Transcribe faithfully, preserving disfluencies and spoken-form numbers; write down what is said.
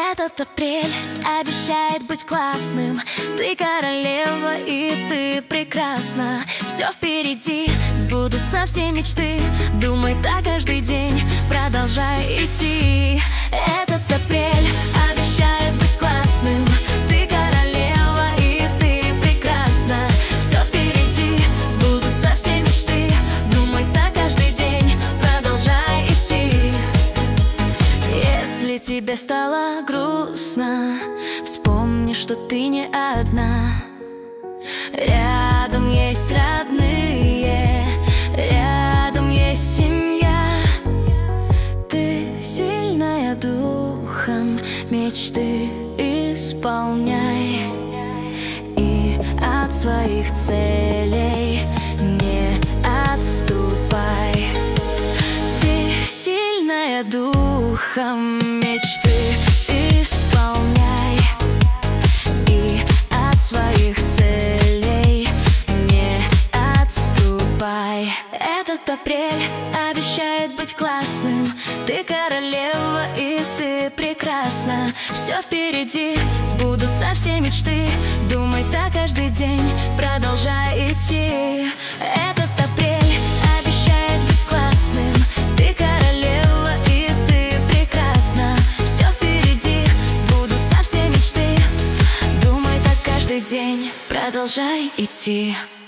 Этот апрель обещает быть классным. Ты королева и ты прекрасна. Все впереди, сбудутся все мечты. Думай так каждый день, продолжай идти. Этот апрель обещает быть классным. Ты королева и ты прекрасна. Все впереди, сбудутся все мечты. Думай так каждый день, продолжай идти. Если тебе стало грустно, вспомни, что ты не одна. Рядом есть родные, рядом есть семья. Ты сильная духом, мечты исполняй. И от своих целей не отступай. Ты сильная духом, мечты исполняй. И от своих целей не отступай. Этот апрель обещает быть классным. Ты королева и ты прекрасна. Все впереди, сбудутся все мечты. Думай так каждый день, продолжай идти. Этот апрель обещает быть классным. Ты королева и ты прекрасна. Все впереди, сбудутся все мечты. Думай так каждый день, продолжай идти.